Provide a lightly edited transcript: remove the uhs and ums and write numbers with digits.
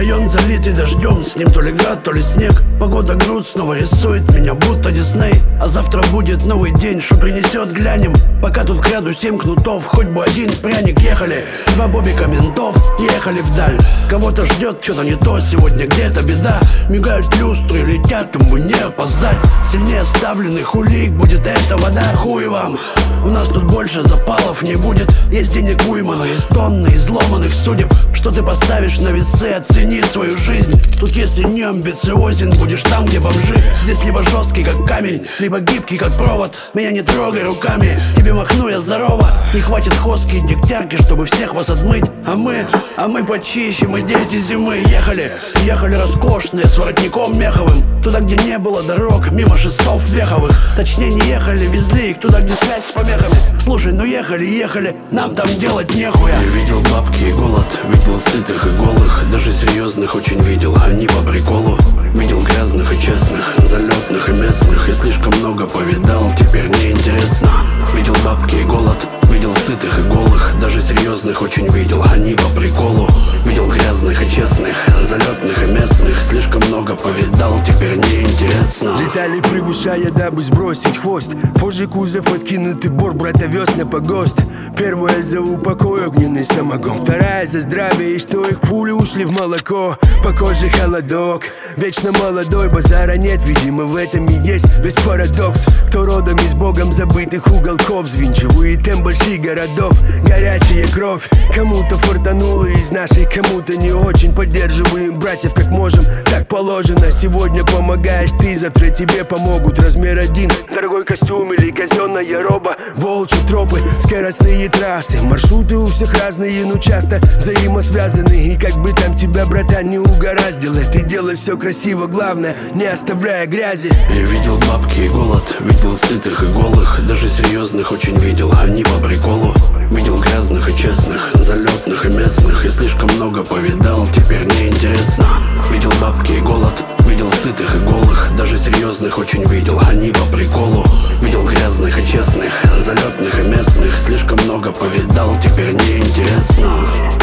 район залитый дождем, с ним то ли град, то ли снег. Погода груд снова рисует меня, будто Дисней. А завтра будет новый день, что принесет, глянем. Пока тут к ряду 7 кнутов, хоть бы один пряник. Ехали 2 бобика ментов, ехали вдаль. Кого-то ждет что-то не то, сегодня где-то беда. Мигают люстры, летят, ему не опоздать. Сильнее оставленных улик будет эта вода. Хуй вам, у нас тут больше запалов не будет. Есть денег уйма, но есть тонны изломанных судеб. Что ты поставишь на весы, оцени свою жизнь. Тут если не амбициозен, будешь там, где бомжи. Здесь либо жесткий, как камень, либо гибкий, как провод. Меня не трогай руками, тебе махну я здорово. Не хватит хоски и дегтярки, чтобы всех вас отмыть. А мы почище, мы дети зимы. Ехали роскошные, с воротником меховым. Туда, где не было дорог, мимо шестов веховых. Точнее не ехали, везли их туда, где связь с помехами. Слушай, ну ехали, нам там делать нехуя. Я видел бабки и голод, видел сытых и голых. Даже серьезных очень видел, они по приколу. Видел грязных и честных, залетных и местных. Я слишком много повидал, теперь не интересно. Видел бабки и голод, видел сытых и голых. Даже серьезных очень видел, они по приколу. Видел грязных и честных, залетных и местных. Слишком много повидал, теперь не интересно. Летали превышая, дабы сбросить хвост. Позже кузов откинутый бор, брата вез на погост. Первая за упокой, огненный самогон. Вторая за здравие, и что их пули ушли в молоко. По коже холодок, вечно молодой, базара нет. Видимо в этом и есть весь парадокс. Кто родом из богом забытых уголков, звинчивает темп больших городов, горячая кровь. Кому-то фартануло из нашей, кому-то не очень. Поддерживаем братьев как можем, так положено. Сегодня помогаешь ты, завтра тебе помогут. Размер 1, дорогой костюм или казенная роба. Волчьи тропы, скоростные трассы. Маршруты у всех разные, но часто взаимосвязаны. И как бы там тебя, братан, не угораздило, ты делай все красиво, главное, не оставляя грязи. Я видел бабки и голод, видел сытых и голых. Даже серьезных очень видел, они по приколу. Видел грязных и честных, залетных и местных. Я слишком много повидал, теперь не интересно. Видел бабки и голод, видел сытых и голых. Даже серьезных очень видел, они по приколу. Видел грязных и честных, залетных и местных. Слишком много повидал, теперь не интересно.